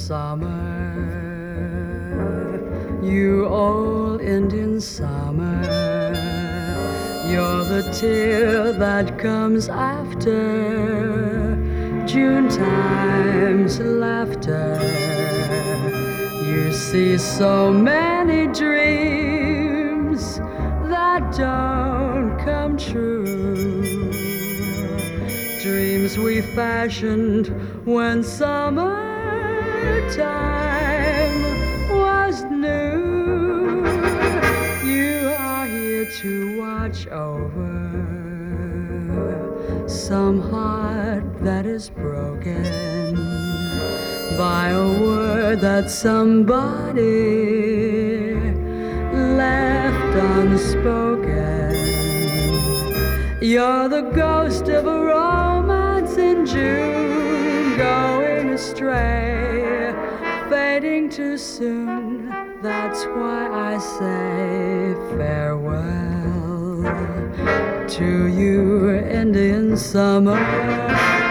summer, you old Indian summer. You're the tear that comes after June time's laughter. You see so many dreams that don't come true, dreams we fashioned when summertime was new. You are here to watch over some heart that is broken by a word that somebody left unspoken. You're the ghost of a romance in June, going astray, fading too soon. That's why I say farewell to you, Indian summer.